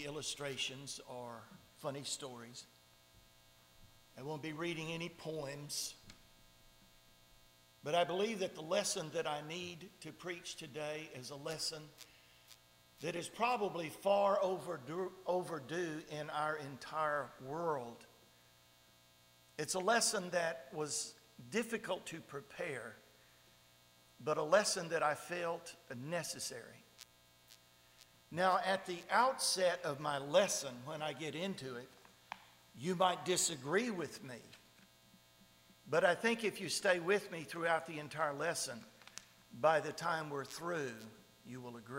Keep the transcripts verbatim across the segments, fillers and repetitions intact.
the illustrations are funny stories. I won't be reading any poems. But I believe that the lesson that I need to preach today is a lesson that is probably far overdue, overdue in our entire world. It's a lesson that was difficult to prepare, but a lesson that I felt necessary. Now, at the outset of my lesson, when I get into it, you might disagree with me. But I think if you stay with me throughout the entire lesson, by the time we're through, you will agree.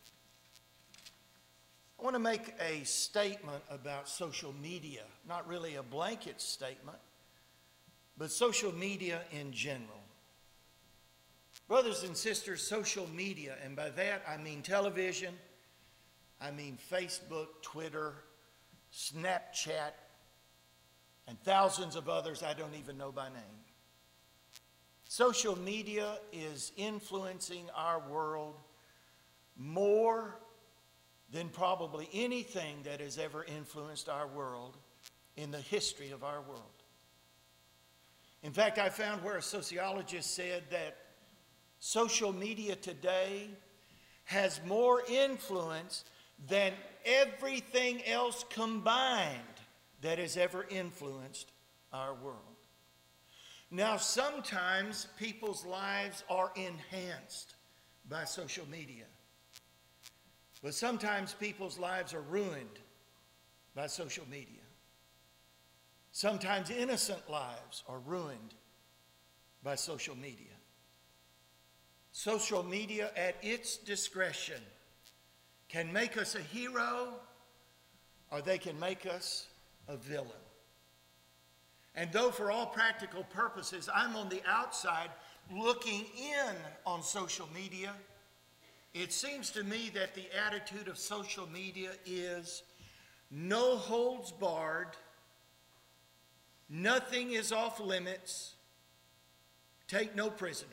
I want to make a statement about social media, not really a blanket statement, but social media in general. Brothers and sisters, social media, and by that I mean television, I mean Facebook, Twitter, Snapchat, and thousands of others I don't even know by name. Social media is influencing our world more than probably anything that has ever influenced our world in the history of our world. In fact, I found where a sociologist said that social media today has more influence than everything else combined that has ever influenced our world. Now, sometimes people's lives are enhanced by social media, but sometimes people's lives are ruined by social media. Sometimes innocent lives are ruined by social media. Social media at its discretion can make us a hero, or they can make us a villain. And though for all practical purposes I'm on the outside looking in on social media, it seems to me that the attitude of social media is no holds barred, nothing is off limits, take no prisoners.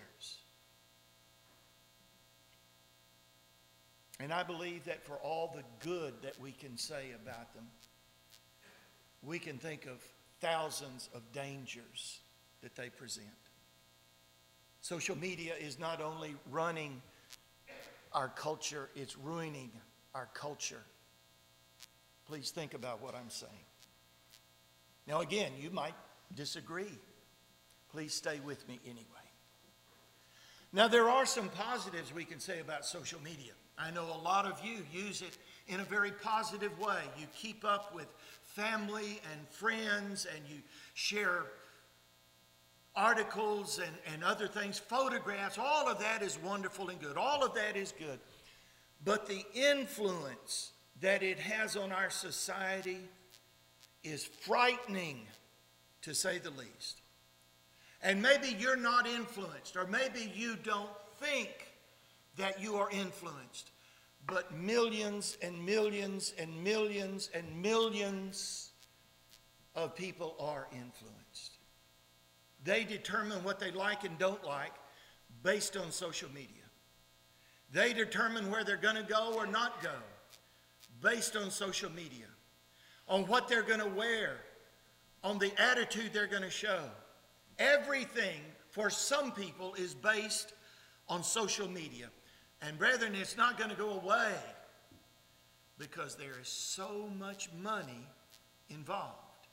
And I believe that for all the good that we can say about them, we can think of thousands of dangers that they present. Social media is not only running our culture, it's ruining our culture. Please think about what I'm saying. Now again, you might disagree. Please stay with me anyway. Now there are some positives we can say about social media. I know a lot of you use it in a very positive way. You keep up with family and friends, and you share articles and, and other things, photographs. All of that is wonderful and good. All of that is good. But the influence that it has on our society is frightening, to say the least. And maybe you're not influenced, or maybe you don't think that you are influenced, but millions and millions and millions and millions of people are influenced. They determine what they like and don't like based on social media. They determine where they're going to go or not go based on social media, on what they're going to wear, on the attitude they're going to show. Everything for some people is based on social media. And brethren, it's not going to go away because there is so much money involved.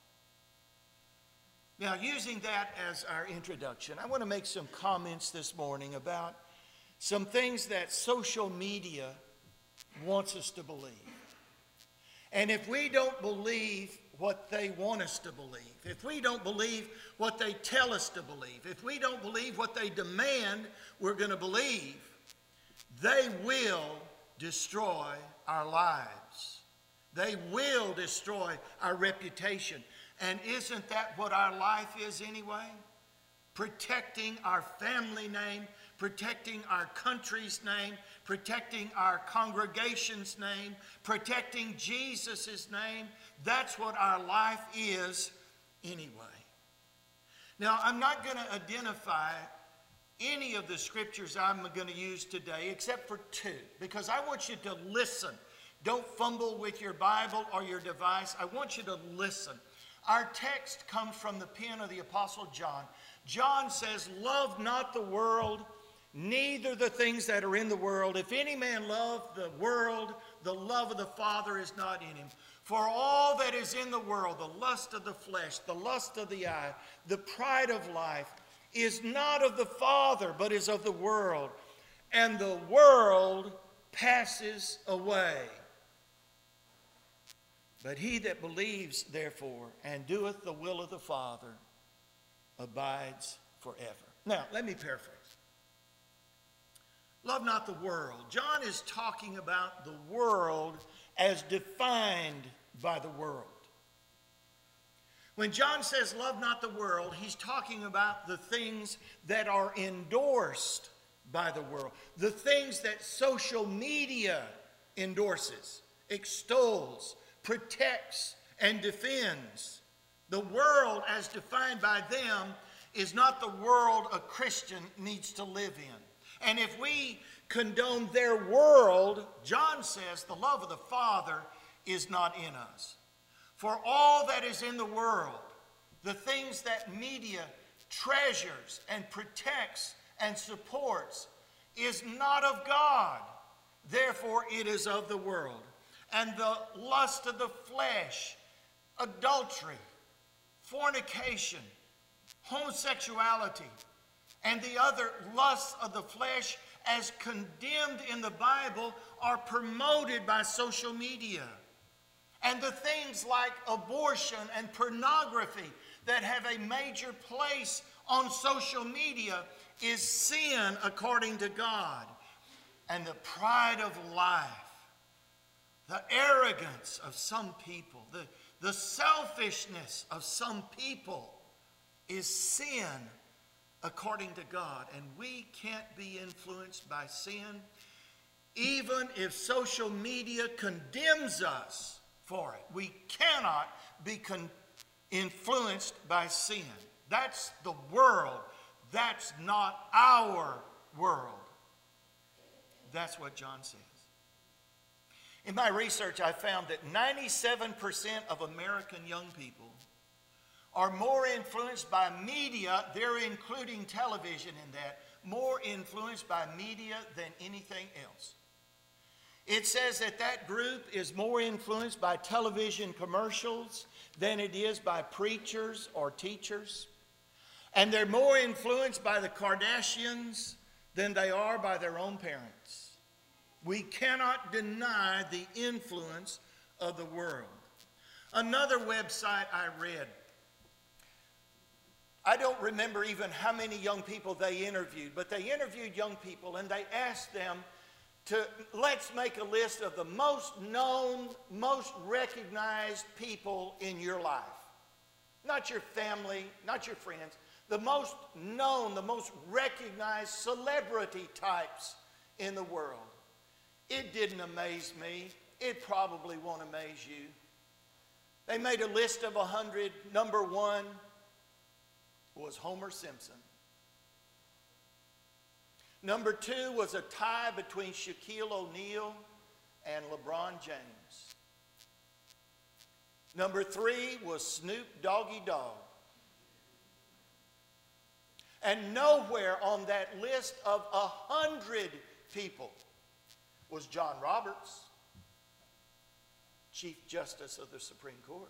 Now, using that as our introduction, I want to make some comments this morning about some things that social media wants us to believe. And if we don't believe what they want us to believe, if we don't believe what they tell us to believe, if we don't believe what they demand we're going to believe, they will destroy our lives. They will destroy our reputation. And isn't that what our life is anyway? Protecting our family name, protecting our country's name, protecting our congregation's name, protecting Jesus' name. That's what our life is anyway. Now, I'm not going to identify any of the scriptures I'm going to use today except for two, because I want you to listen Don't fumble with your Bible or your device. I want you to listen. Our text comes from the pen of the Apostle John. John says, love not the world, neither the things that are in the world. If any man love the world, the love of the Father is not in him. For all that is in the world, the lust of the flesh, the lust of the eye, the pride of life, is not of the Father, but is of the world. And the world passes away. But he that believes, therefore, and doeth the will of the Father, abides forever. Now, let me paraphrase. Love not the world. John is talking about the world as defined by the world. When John says love not the world, he's talking about the things that are endorsed by the world. The things that social media endorses, extols, protects, and defends. The world as defined by them is not the world a Christian needs to live in. And if we condone their world, John says the love of the Father is not in us. For all that is in the world, the things that media treasures and protects and supports, is not of God. Therefore, it is of the world. And the lust of the flesh, adultery, fornication, homosexuality, and the other lusts of the flesh as condemned in the Bible are promoted by social media. And the things like abortion and pornography that have a major place on social media is sin according to God. And the pride of life, the arrogance of some people, the, the selfishness of some people is sin according to God. And we can't be influenced by sin, even if social media condemns us for it. We cannot be con- influenced by sin. That's the world. That's not our world. That's what John says. In my research, I found that ninety-seven percent of American young people are more influenced by media, they're including television in that, more influenced by media than anything else. It says that that group is more influenced by television commercials than it is by preachers or teachers. And they're more influenced by the Kardashians than they are by their own parents. We cannot deny the influence of the world. Another website I read, I don't remember even how many young people they interviewed, but they interviewed young people and they asked them to, let's make a list of the most known, most recognized people in your life. Not your family, not your friends. The most known, the most recognized celebrity types in the world. It didn't amaze me. It probably won't amaze you. They made a list of a hundred. Number one was Homer Simpson. Number two was a tie between Shaquille O'Neal and LeBron James. Number three was Snoop Doggy Dogg. And nowhere on that list of a hundred people was John Roberts, Chief Justice of the Supreme Court,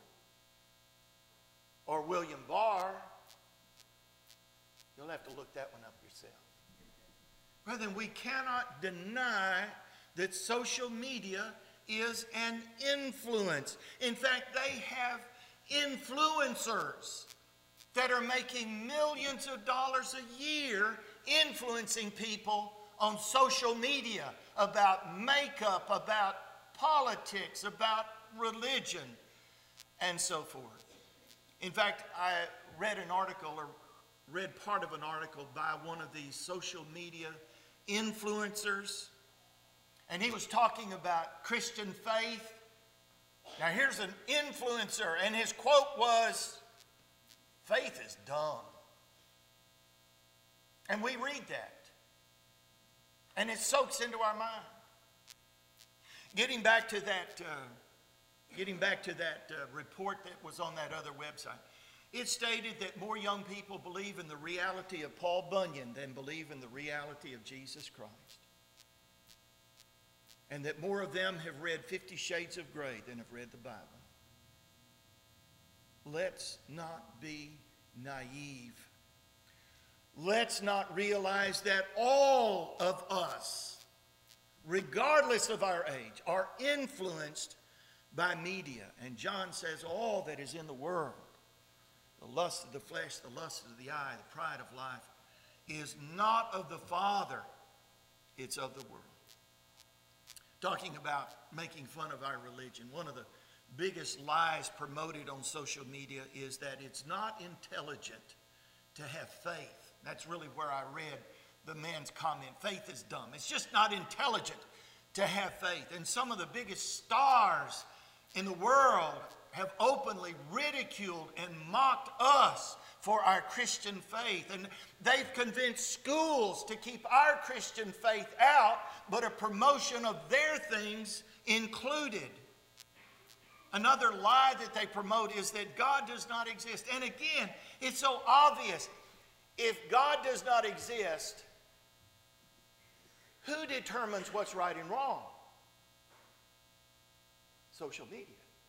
or William Barr. You'll have to look that one up yourself. Brethren, we cannot deny that social media is an influence. In fact, they have influencers that are making millions of dollars a year influencing people on social media about makeup, about politics, about religion, and so forth. In fact, I read an article or read part of an article by one of these social media influencers, and he was talking about Christian faith. Now here's an influencer, and his quote was, "Faith is dumb." And we read that, and it soaks into our mind. Getting back to that, uh, getting back to that uh, report that was on that other website, it stated that more young people believe in the reality of Paul Bunyan than believe in the reality of Jesus Christ. And that more of them have read Fifty Shades of Grey than have read the Bible. Let's not be naive. Let's not realize that all of us, regardless of our age, are influenced by media. And John says all that is in the world, the lust of the flesh, the lust of the eye, the pride of life, is not of the Father, it's of the world. Talking about making fun of our religion, one of the biggest lies promoted on social media is that it's not intelligent to have faith. That's really where I read the man's comment. Faith is dumb. It's just not intelligent to have faith. And some of the biggest stars in the world have openly ridiculed and mocked us for our Christian faith. And they've convinced schools to keep our Christian faith out, but a promotion of their things included. Another lie that they promote is that God does not exist. And again, it's so obvious. If God does not exist, who determines what's right and wrong? Social media.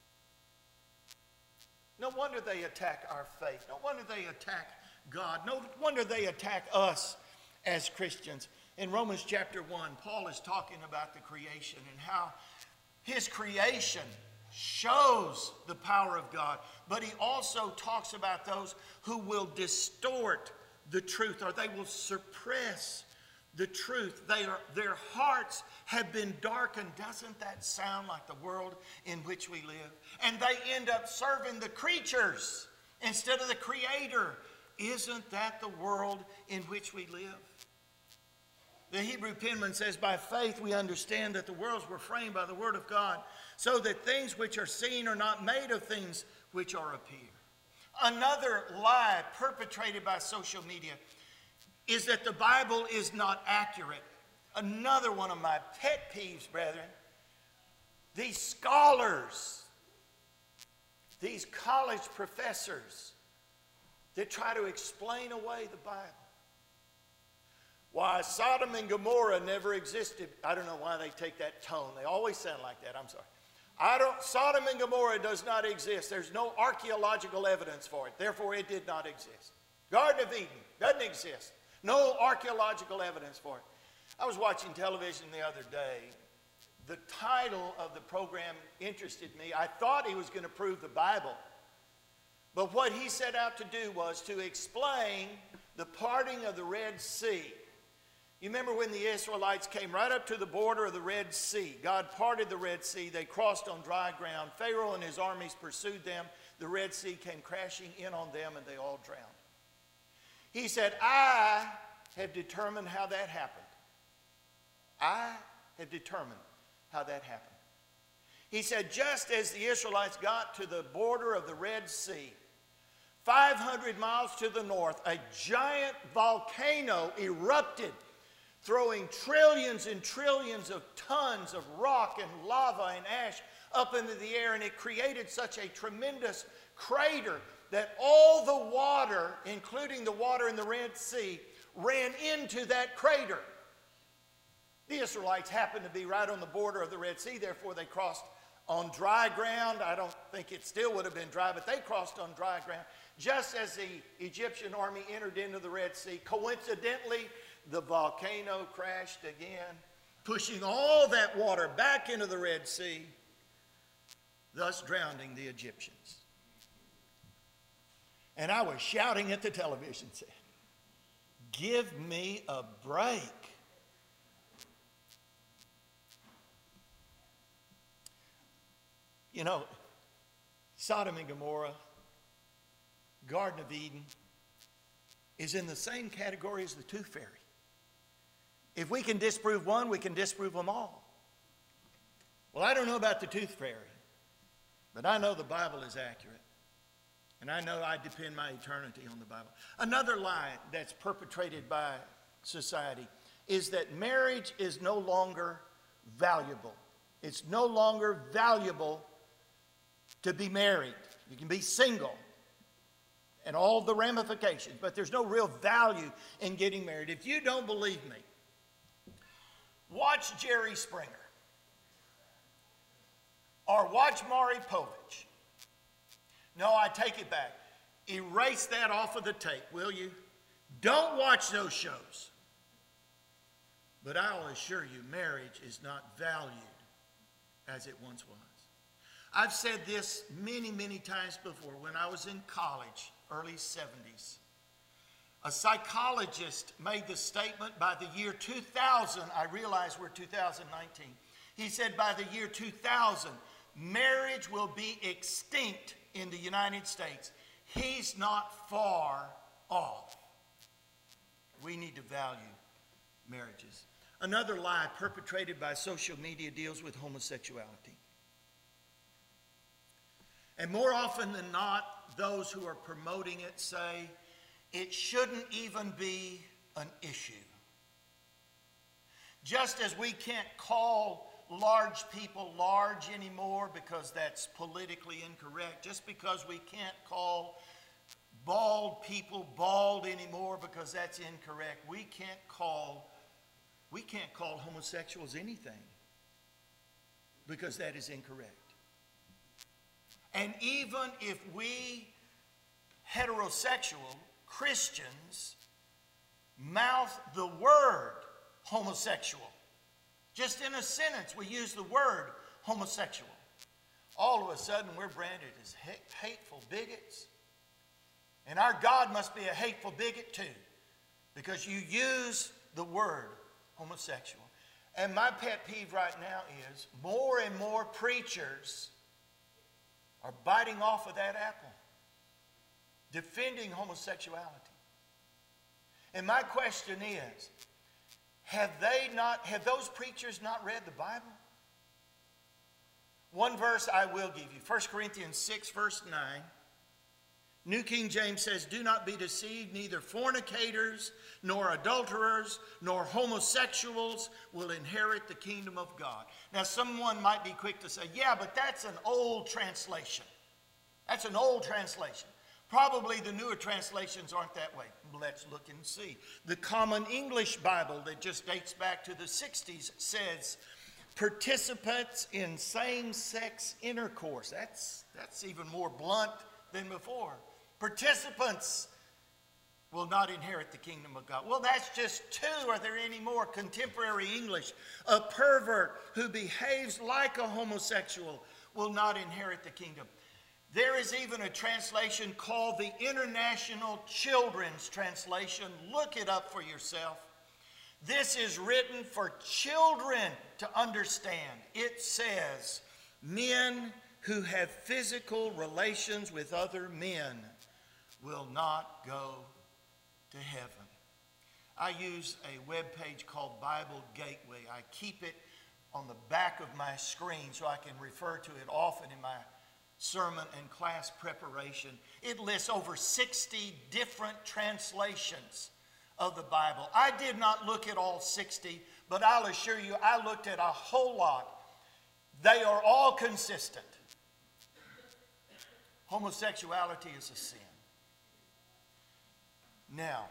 No wonder they attack our faith. No wonder they attack God. No wonder they attack us as Christians. In Romans chapter one, Paul is talking about the creation and how his creation shows the power of God. But he also talks about those who will distort the truth, or they will suppress the truth. They are, their hearts have been darkened. Doesn't that sound like the world in which we live? And they end up serving the creatures instead of the Creator. Isn't that the world in which we live? The Hebrew penman says, by faith we understand that the worlds were framed by the word of God, so that things which are seen are not made of things which are appear. Another lie perpetrated by social media is that the Bible is not accurate. Another one of my pet peeves, brethren. These scholars, these college professors that try to explain away the Bible. Why Sodom and Gomorrah never existed. I don't know why they take that tone. They always sound like that. I'm sorry. I don't, Sodom and Gomorrah does not exist. There's no archaeological evidence for it. Therefore, it did not exist. Garden of Eden doesn't exist. No archaeological evidence for it. I was watching television the other day. The title of the program interested me. I thought he was going to prove the Bible. But what he set out to do was to explain the parting of the Red Sea. You remember when the Israelites came right up to the border of the Red Sea. God parted the Red Sea. They crossed on dry ground. Pharaoh and his armies pursued them. The Red Sea came crashing in on them and they all drowned. He said, I have determined how that happened. I have determined how that happened. He said, just as the Israelites got to the border of the Red Sea, five hundred miles to the north, a giant volcano erupted, throwing trillions and trillions of tons of rock and lava and ash up into the air, and it created such a tremendous crater that all the water, including the water in the Red Sea, ran into that crater. The Israelites happened to be right on the border of the Red Sea, therefore they crossed on dry ground. I don't think it still would have been dry, but they crossed on dry ground. Just as the Egyptian army entered into the Red Sea, coincidentally, the volcano crashed again, pushing all that water back into the Red Sea, thus drowning the Egyptians. And I was shouting at the television set, give me a break. You know, Sodom and Gomorrah, Garden of Eden, is in the same category as the Tooth Fairy. If we can disprove one, we can disprove them all. Well, I don't know about the Tooth Fairy, but I know the Bible is accurate. And I know I depend my eternity on the Bible. Another lie that's perpetrated by society is that marriage is no longer valuable. It's no longer valuable to be married. You can be single and all the ramifications, but there's no real value in getting married. If you don't believe me, watch Jerry Springer or watch Maury Povich. No, I take it back. Erase that off of the tape, will you? Don't watch those shows. But I'll assure you, marriage is not valued as it once was. I've said this many, many times before. When I was in college, early seventies, a psychologist made the statement, by the year two thousand, I realize we're two thousand nineteen, he said by the year two thousand, marriage will be extinct in the United States. He's not far off. We need to value marriages. Another lie perpetrated by social media deals with homosexuality. And more often than not, those who are promoting it say it shouldn't even be an issue. Just as we can't call large people large anymore because that's politically incorrect, just because we can't call bald people bald anymore because that's incorrect, we can't call we can't call homosexuals anything because that is incorrect. And even if we heterosexual Christians mouth the word homosexual, just in a sentence we use the word homosexual, all of a sudden we're branded as hateful bigots. And our God must be a hateful bigot too, because you use the word homosexual. And my pet peeve right now is more and more preachers are biting off of that apple, defending homosexuality. And my question is, have they not, have those preachers not read the Bible? One verse I will give you, First Corinthians six, verse nine. New King James says, do not be deceived, neither fornicators, nor adulterers, nor homosexuals will inherit the kingdom of God. Now, someone might be quick to say, yeah, but that's an old translation. That's an old translation. Probably the newer translations aren't that way. Let's look and see. The Common English Bible that just dates back to the sixties says, participants in same-sex intercourse. That's, that's even more blunt than before. Participants will not inherit the kingdom of God. Well, that's just two. Are there any more? Contemporary English. A pervert who behaves like a homosexual will not inherit the kingdom. There is even a translation called the International Children's Translation. Look it up for yourself. This is written for children to understand. It says, men who have physical relations with other men will not go to heaven. I use a web page called Bible Gateway. I keep it on the back of my screen so I can refer to it often in my sermon and class preparation. It lists over sixty different translations of the Bible. I did not look at all sixty, but I'll assure you I looked at a whole lot. They are all consistent. Homosexuality is a sin. Now,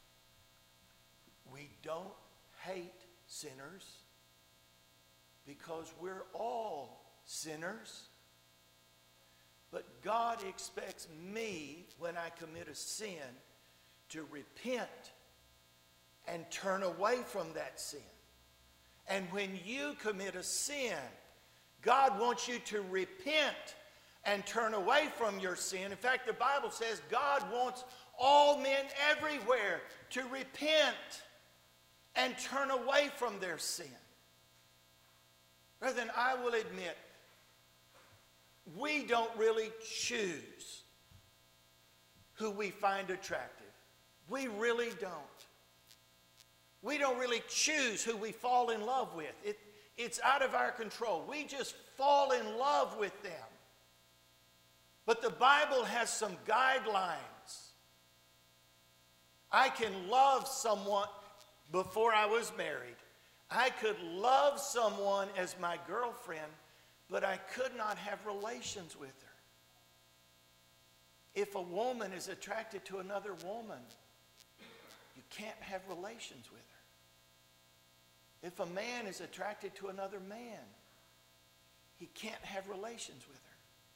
we don't hate sinners because we're all sinners. But God expects me, when I commit a sin, to repent and turn away from that sin. And when you commit a sin, God wants you to repent and turn away from your sin. In fact, the Bible says God wants all men everywhere to repent and turn away from their sin. Brethren, I will admit, we don't really choose who we find attractive. We really don't. We don't really choose who we fall in love with. It, it's out of our control. We just fall in love with them. But the Bible has some guidelines. I can love someone. Before I was married, I could love someone as my girlfriend, but I could not have relations with her. If a woman is attracted to another woman, you can't have relations with her. If a man is attracted to another man, he can't have relations with her.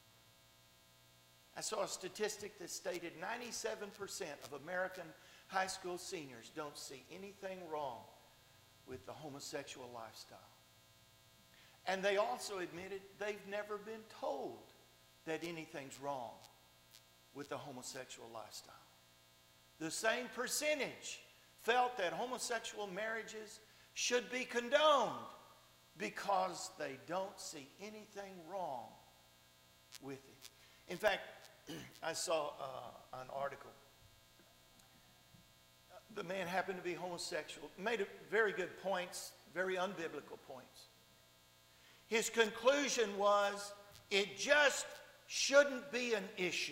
I saw a statistic that stated ninety-seven percent of American high school seniors don't see anything wrong with the homosexual lifestyle. And they also admitted they've never been told that anything's wrong with the homosexual lifestyle. The same percentage felt that homosexual marriages should be condoned because they don't see anything wrong with it. In fact, I saw uh, an article. The man happened to be homosexual, made very good points, very unbiblical points. His conclusion was, it just shouldn't be an issue.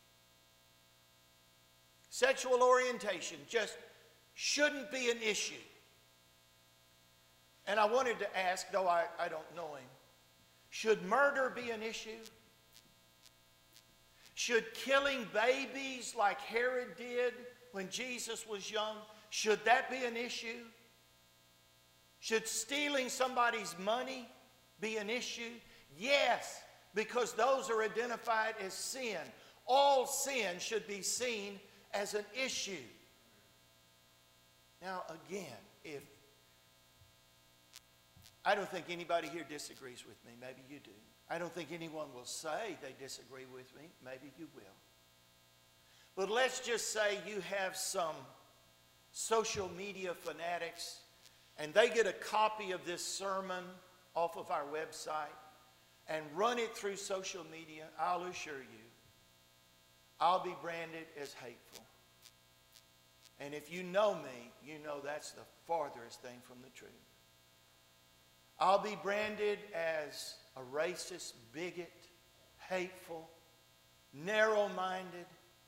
Sexual orientation just shouldn't be an issue. And I wanted to ask, though I, I don't know him, should murder be an issue? Should killing babies like Herod did when Jesus was young, should that be an issue? Should stealing somebody's money be an issue? Yes, because those are identified as sin. All sin should be seen as an issue. Now, again, if I don't think anybody here disagrees with me. Maybe you do. I don't think anyone will say they disagree with me. Maybe you will. But let's just say you have some social media fanatics and they get a copy of this sermon off of our website and run it through social media. I'll assure you, I'll be branded as hateful. And if you know me, you know that's the farthest thing from the truth. I'll be branded as a racist, bigot, hateful, narrow-minded.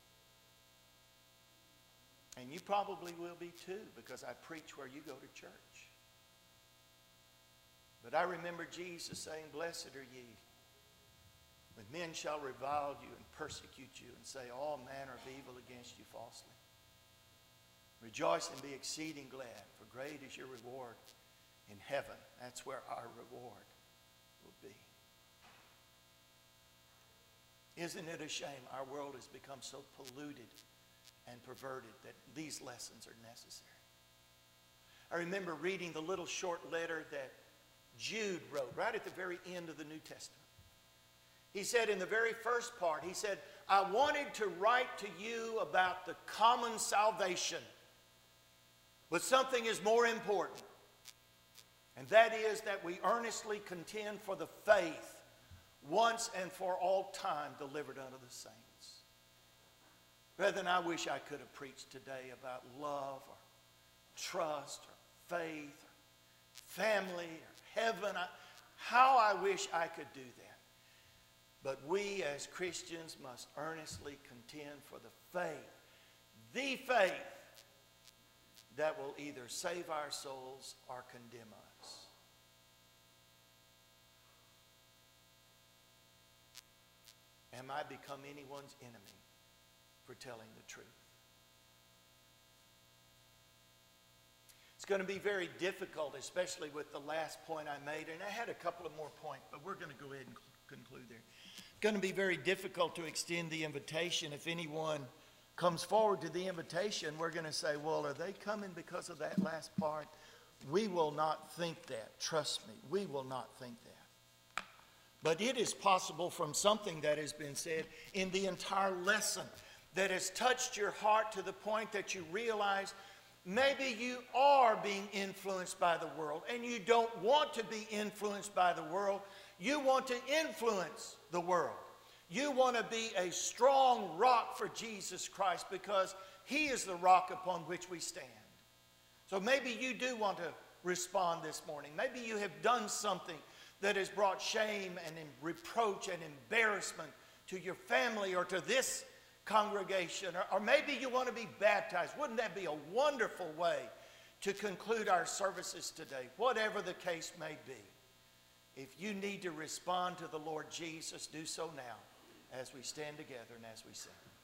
And you probably will be too, because I preach where you go to church. But I remember Jesus saying, "Blessed are ye, when men shall revile you and persecute you and say all manner of evil against you falsely. Rejoice and be exceeding glad, for great is your reward in heaven." That's where our reward will be. Isn't it a shame our world has become so polluted and perverted that these lessons are necessary? I remember reading the little short letter that Jude wrote right at the very end of the New Testament. He said in the very first part, he said, "I wanted to write to you about the common salvation, but something is more important. And that is that we earnestly contend for the faith once and for all time delivered unto the saints." Brethren, I wish I could have preached today about love or trust or faith or family or heaven. I, how I wish I could do that. But we as Christians must earnestly contend for the faith, the faith that will either save our souls or condemn us. Am I become anyone's enemy for telling the truth? It's going to be very difficult, especially with the last point I made. And I had a couple of more points, but we're going to go ahead and conclude there. It's going to be very difficult to extend the invitation. If anyone comes forward to the invitation, we're going to say, well, are they coming because of that last part? We will not think that. Trust me, we will not think that. But it is possible from something that has been said in the entire lesson that has touched your heart to the point that you realize maybe you are being influenced by the world and you don't want to be influenced by the world. You want to influence the world. You want to be a strong rock for Jesus Christ because He is the rock upon which we stand. So maybe you do want to respond this morning. Maybe you have done something that has brought shame and reproach and embarrassment to your family or to this congregation. Or, or maybe you want to be baptized. Wouldn't that be a wonderful way to conclude our services today, whatever the case may be, if you need to respond to the Lord Jesus, do so now as we stand together and as we sing.